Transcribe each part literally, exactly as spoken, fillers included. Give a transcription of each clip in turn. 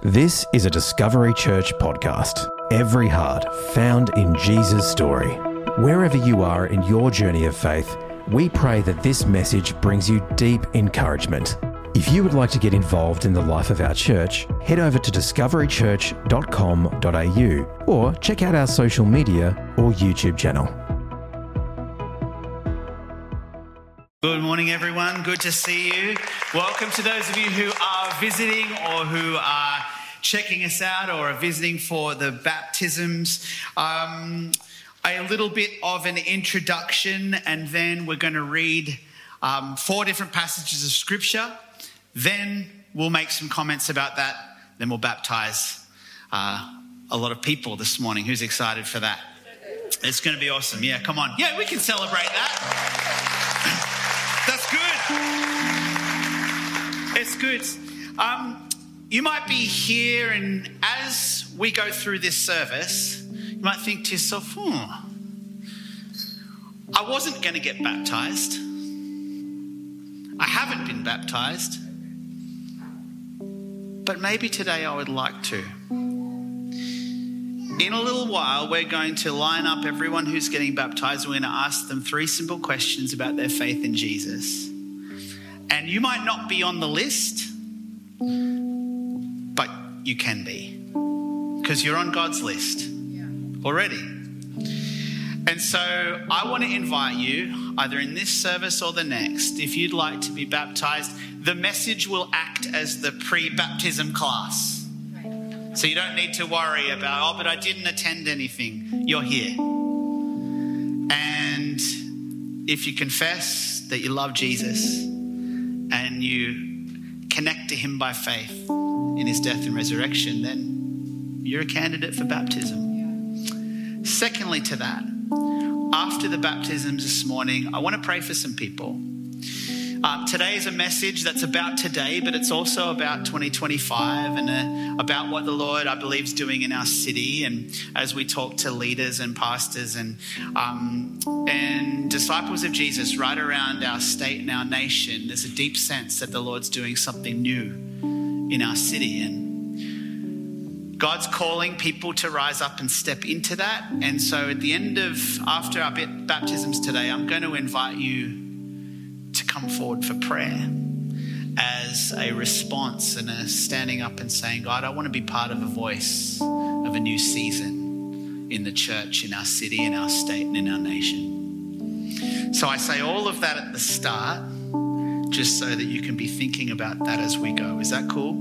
This is a Discovery Church podcast. Every heart found in Jesus' story. Wherever you are in your journey of faith, we pray that this message brings you deep encouragement. If you would like to get involved in the life of our church, head over to discovery church dot com dot a u or check out our social media or YouTube channel. Good morning, everyone. Good to see you. Welcome to those of you who are visiting or who are checking us out or are visiting for the baptisms. Um, a little bit of an introduction, and then we're going to read um, four different passages of Scripture. Then we'll make some comments about that. Then we'll baptize uh, a lot of people this morning. Who's excited for that? It's going to be awesome. Yeah, come on. Yeah, we can celebrate that. That's good. It's good. Um, you might be here, and as we go through this service, you might think to yourself, hmm, I wasn't going to get baptized. I haven't been baptized. But maybe today I would like to. In a little while, we're going to line up everyone who's getting baptized. We're going to ask them three simple questions about their faith in Jesus. And you might not be on the list, but you can be, because you're on God's list already. And so I want to invite you, either in this service or the next, if you'd like to be baptized, the message will act as the pre-baptism class. So you don't need to worry about, oh, but I didn't attend anything. You're here. And if you confess that you love Jesus and you connect to him by faith in his death and resurrection, then you're a candidate for baptism. Secondly to that, after the baptisms this morning, I want to pray for some people. Um, today is a message that's about today, but it's also about twenty twenty-five and uh, about what the Lord, I believe, is doing in our city. And as we talk to leaders and pastors and um, and disciples of Jesus right around our state and our nation, there's a deep sense that the Lord's doing something new in our city. And God's calling people to rise up and step into that. And so at the end of, after our baptisms today, I'm going to invite you to come forward for prayer as a response and a standing up and saying, God, I want to be part of a voice of a new season in the church, in our city, in our state, and in our nation. So I say all of that at the start, just so that you can be thinking about that as we go. Is that cool?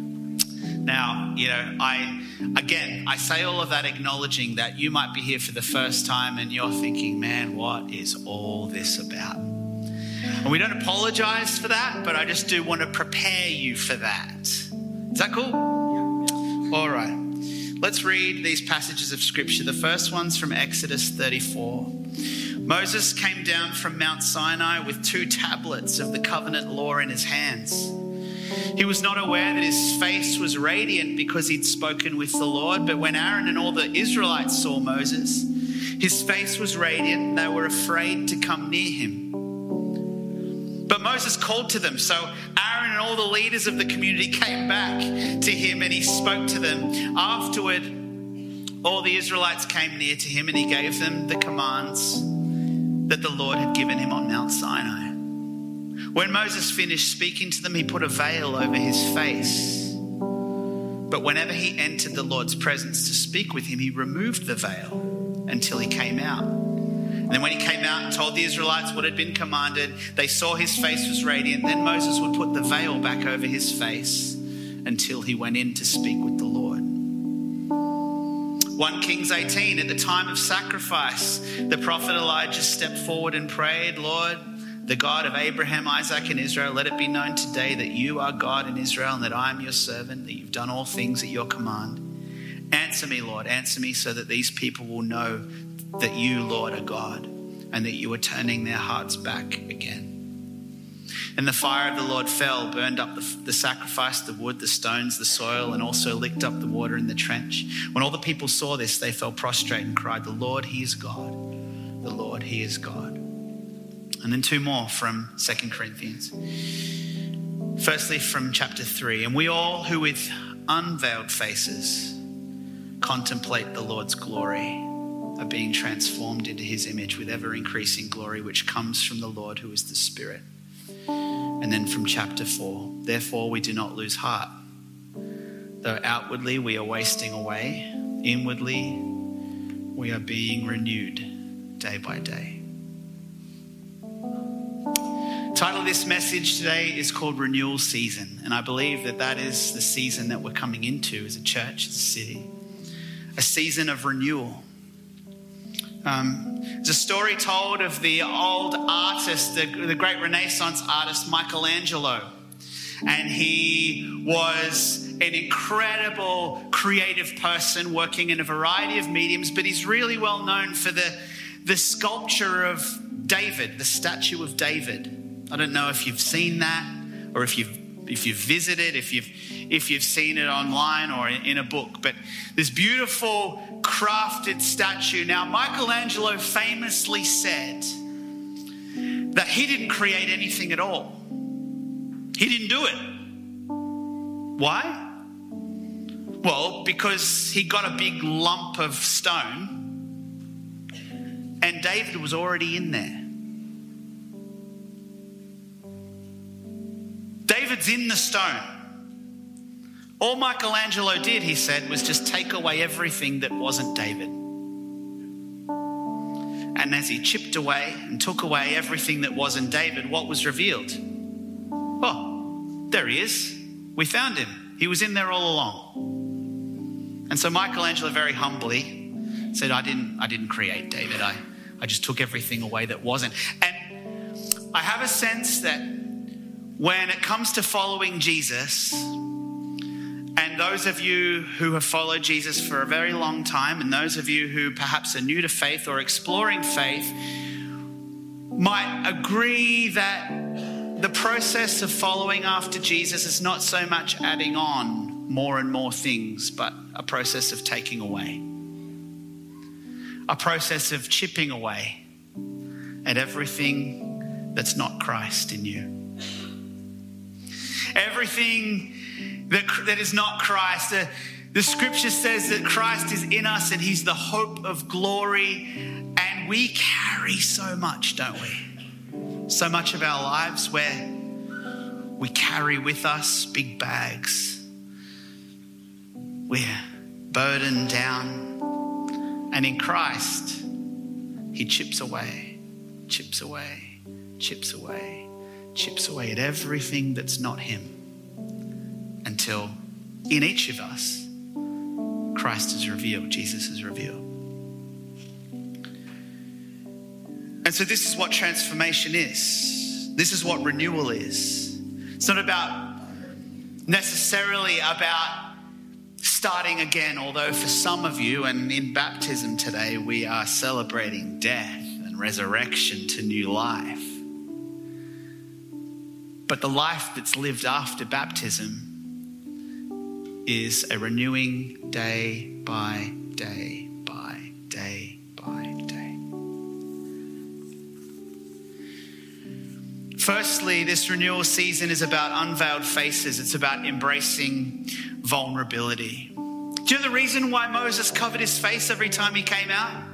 Now, you know, I, again, I say all of that acknowledging that you might be here for the first time and you're thinking, man, what is all this about? And we don't apologize for that, but I just do want to prepare you for that. Is that cool? All right. Let's read these passages of Scripture. The first one's from Exodus thirty-four. Moses came down from Mount Sinai with two tablets of the covenant law in his hands. He was not aware that his face was radiant because he'd spoken with the Lord, but when Aaron and all the Israelites saw Moses, his face was radiant and they were afraid to come near him. But Moses called to them. So Aaron and all the leaders of the community came back to him and he spoke to them. Afterward, all the Israelites came near to him and he gave them the commands that the Lord had given him on Mount Sinai. When Moses finished speaking to them, he put a veil over his face. But whenever he entered the Lord's presence to speak with him, he removed the veil until he came out. And then when he came out and told the Israelites what had been commanded, they saw his face was radiant. Then Moses would put the veil back over his face until he went in to speak with the Lord. First Kings eighteen, at the time of sacrifice, the prophet Elijah stepped forward and prayed, Lord, the God of Abraham, Isaac, and Israel, let it be known today that you are God in Israel and that I am your servant, that you've done all things at your command. Answer me, Lord, answer me so that these people will know that you, Lord, are God and that you are turning their hearts back again. And the fire of the Lord fell, burned up the, the sacrifice, the wood, the stones, the soil, and also licked up the water in the trench. When all the people saw this, they fell prostrate and cried, the Lord, he is God. The Lord, he is God. And then two more from Second Corinthians. Firstly, from chapter three. And we all who with unveiled faces contemplate the Lord's glory, are being transformed into his image with ever-increasing glory, which comes from the Lord who is the Spirit. And then from chapter four, therefore we do not lose heart. Though outwardly we are wasting away, inwardly we are being renewed day by day. The title of this message today is called Renewal Season. And I believe that that is the season that we're coming into as a church, as a city. A season of renewal. Um, there's a story told of the old artist, the, the great Renaissance artist, Michelangelo. And he was an incredible creative person working in a variety of mediums, but he's really well known for the, the sculpture of David, the statue of David. I don't know if you've seen that or if you've if you've visited, if you've if you've seen it online or in a book, but this beautiful crafted statue. Now, Michelangelo famously said that he didn't create anything at all. He didn't do it. Why? Well, because he got a big lump of stone and David was already in there. David's in the stone. All Michelangelo did, he said, was just take away everything that wasn't David. And as he chipped away and took away everything that wasn't David, what was revealed? Oh, there he is. We found him. He was in there all along. And so Michelangelo very humbly said, I didn't, I didn't create David. I, I just took everything away that wasn't. And I have a sense that when it comes to following Jesus, and those of you who have followed Jesus for a very long time, and those of you who perhaps are new to faith or exploring faith, might agree that the process of following after Jesus is not so much adding on more and more things, but a process of taking away. A process of chipping away at everything that's not Christ in you. Everything that, that is not Christ. The, the scripture says that Christ is in us and he's the hope of glory. And we carry so much, don't we? So much of our lives where we carry with us big bags. We're burdened down. And in Christ, he chips away, chips away, chips away. chips away at everything that's not him until in each of us, Christ is revealed, Jesus is revealed. And so this is what transformation is. This is what renewal is. It's not about necessarily about starting again, although for some of you and in baptism today, we are celebrating death and resurrection to new life. But the life that's lived after baptism is a renewing day by day by day by day. Firstly, this renewal season is about unveiled faces. It's about embracing vulnerability. Do you know the reason why Moses covered his face every time he came out?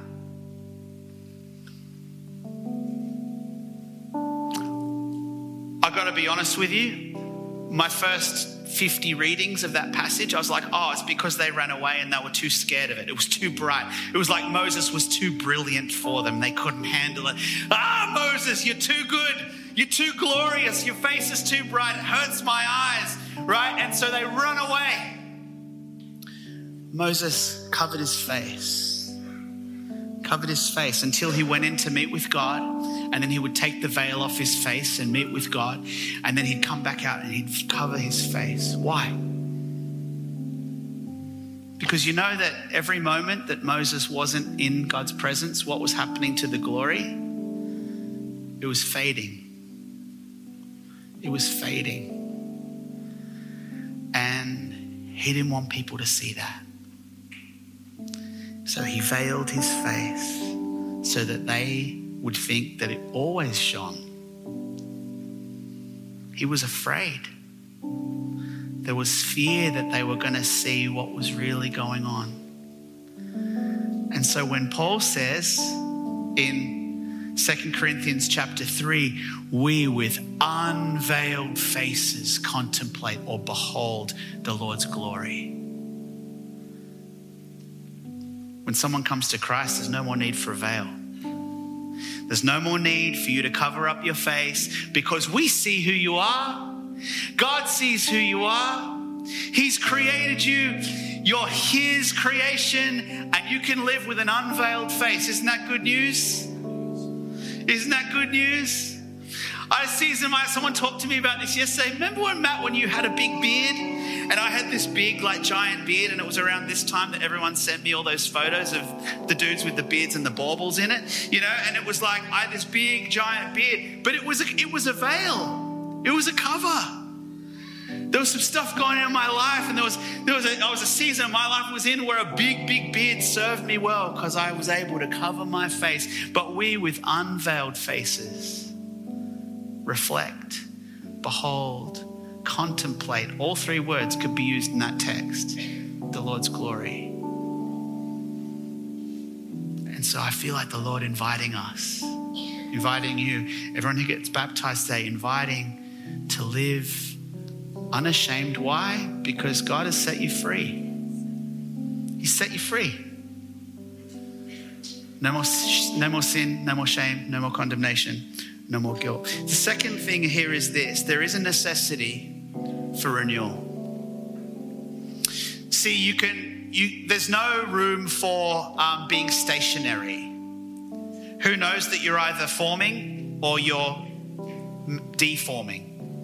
I've got to be honest with you, my first fifty readings of that passage, I was like, oh, it's because they ran away and they were too scared of it. It was too bright. It was like Moses was too brilliant for them. They couldn't handle it. Ah, Moses, you're too good. You're too glorious. Your face is too bright. It hurts my eyes, right? And so they run away. Moses covered his face, covered his face until he went in to meet with God. And then he would take the veil off his face and meet with God. And then he'd come back out and he'd cover his face. Why? Because you know that every moment that Moses wasn't in God's presence, what was happening to the glory? It was fading. It was fading. And he didn't want people to see that. So he veiled his face so that they would think that it always shone. He was afraid There was fear that they were going to see what was really going on. And so when Paul says in Second Corinthians chapter three, we with unveiled faces contemplate or behold the Lord's glory. When someone comes to Christ, there's no more need for a veil. There's no more need for you to cover up your face because we see who you are. God sees who you are. He's created you. You're his creation and you can live with an unveiled face. Isn't that good news? Isn't that good news? I see someone talked to me about this yesterday. Remember when, Matt, when you had a big beard and I had this big, like giant beard, and it was around this time that everyone sent me all those photos of the dudes with the beards and the baubles in it, you know, and it was like I had this big, giant beard, but it was a, it was a veil. It was a cover. There was some stuff going on in my life, and there was there was a, I was a season of my life was in where a big, big beard served me well because I was able to cover my face. But we with unveiled faces reflect, behold, contemplate. All three words could be used in that text. The Lord's glory. And so I feel like the Lord inviting us, inviting you, everyone who gets baptized today, inviting to live unashamed. Why? Because God has set you free. He set you free. No more, no more sin, no more shame, no more condemnation, no more guilt. The second thing here is this. There is a necessity for renewal. See, you can, you, there's no room for um, being stationary. Who knows that you're either forming or you're deforming?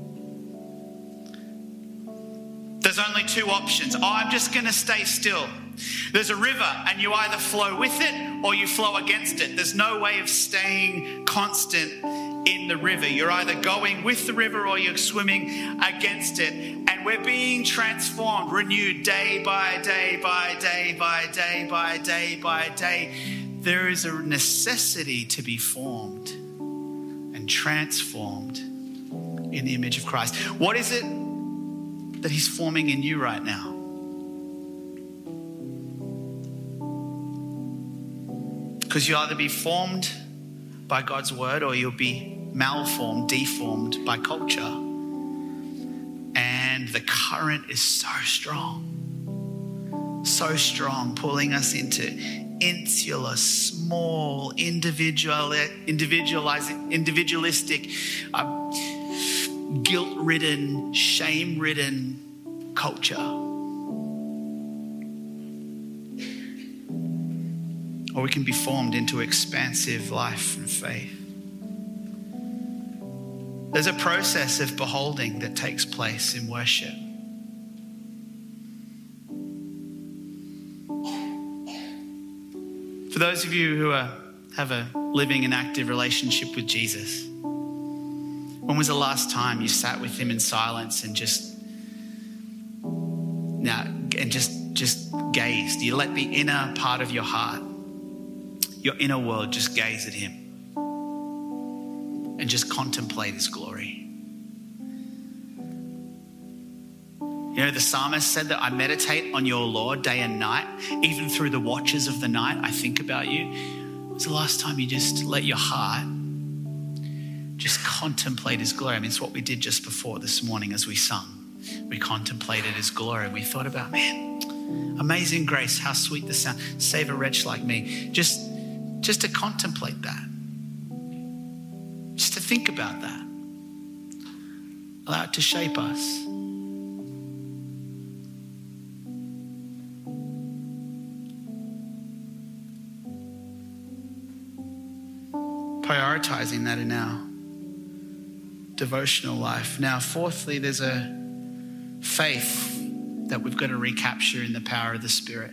There's only two options. Oh, I'm just going to stay still. There's a river and you either flow with it or you flow against it. There's no way of staying constant in the river. You're either going with the river or you're swimming against it. And we're being transformed, renewed day by day by day by day by day by day. There is a necessity to be formed and transformed in the image of Christ. What is it that he's forming in you right now? Because you'll either be formed by God's word or you'll be malformed, deformed by culture. And the current is so strong, so strong, pulling us into insular, small, individual, individualizing, individualistic, uh, guilt-ridden, shame-ridden culture. Or we can be formed into expansive life and faith. There's a process of beholding that takes place in worship. For those of you who are, have a living and active relationship with Jesus, when was the last time you sat with him in silence and just now and just just gazed? You let the inner part of your heart, your inner world, just gaze at him and just contemplate his glory. You know, the psalmist said that I meditate on your Lord day and night. Even through the watches of the night, I think about you. When was the last time you just let your heart just contemplate his glory? I mean, it's what we did just before this morning as we sung. We contemplated his glory and we thought about, man, amazing grace, how sweet the sound. Save a wretch like me. Just, just to contemplate that. Just to think about that. Allow it to shape us. Prioritizing that in our devotional life. Now, fourthly, there's a faith that we've got to recapture in the power of the Spirit.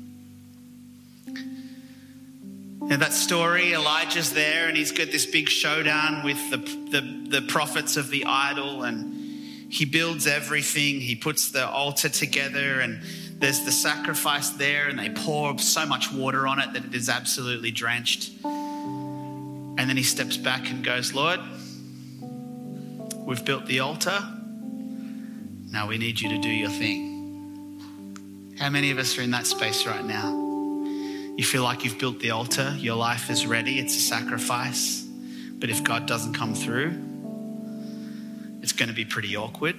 Now, that story, Elijah's there and he's got this big showdown with the, the, the prophets of the idol, and he builds everything. He puts the altar together and there's the sacrifice there, and they pour so much water on it that it is absolutely drenched. And then he steps back and goes, Lord, we've built the altar. Now we need you to do your thing. How many of us are in that space right now? You feel like you've built the altar, your life is ready, it's a sacrifice. But if God doesn't come through, it's going to be pretty awkward.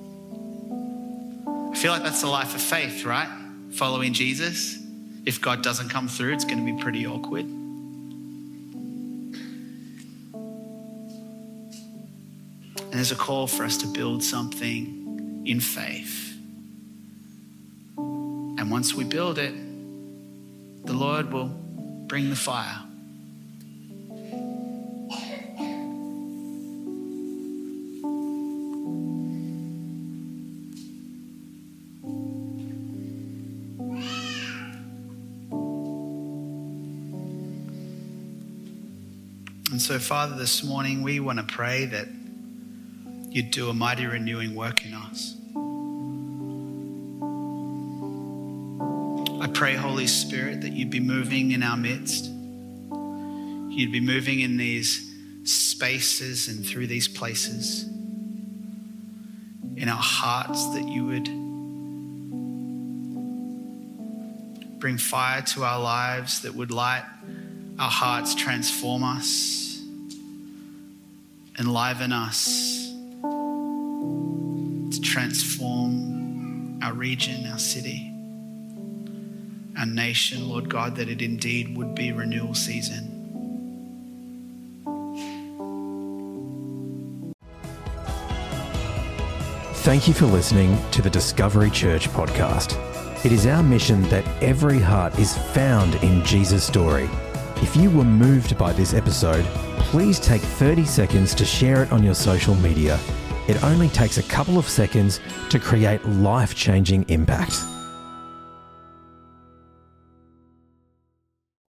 I feel like that's the life of faith, right? Following Jesus. If God doesn't come through, it's going to be pretty awkward. And there's a call for us to build something in faith. And once we build it, the Lord will bring the fire. And so, Father, this morning we want to pray that you'd do a mighty renewing work in us. I pray, Holy Spirit, that you'd be moving in our midst. You'd be moving in these spaces and through these places. In our hearts, that you would bring fire to our lives, that would light our hearts, transform us, enliven us, to transform our region, our city, our nation, Lord God, that it indeed would be renewal season. Thank you for listening to the Discovery Church podcast. It is our mission that every heart is found in Jesus' story. If you were moved by this episode, please take thirty seconds to share it on your social media. It only takes a couple of seconds to create life-changing impact.